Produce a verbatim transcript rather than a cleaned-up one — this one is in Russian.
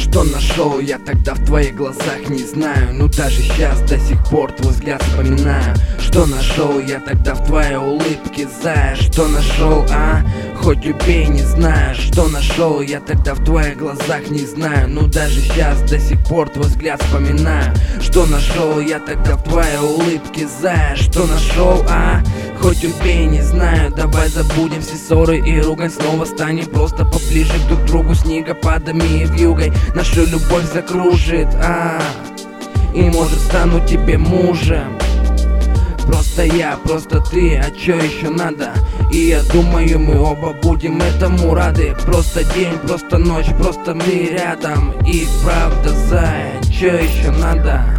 Что нашел я тогда в твоих глазах, не знаю. Ну даже сейчас до сих пор твой взгляд вспоминаю. Что нашел я тогда в твоей улыбке, зая? Что нашел, а? Хоть убей, не знаю. Что нашел я тогда в твоих глазах, не знаю. Ну даже сейчас до сих пор твой взгляд вспоминаю. Что нашел я тогда в твоей улыбке, зая? Что нашел, а? Хоть убей, не знаю. Давай забудем все ссоры и ругань, снова станем просто поближе друг к другу, снегопадами и вьюгой нашу любовь закружит, а и может стану тебе мужем. Просто я, просто ты, а чё еще надо? И я думаю, мы оба будем этому рады. Просто день, просто ночь, просто мы рядом. И правда, зая, чё еще надо?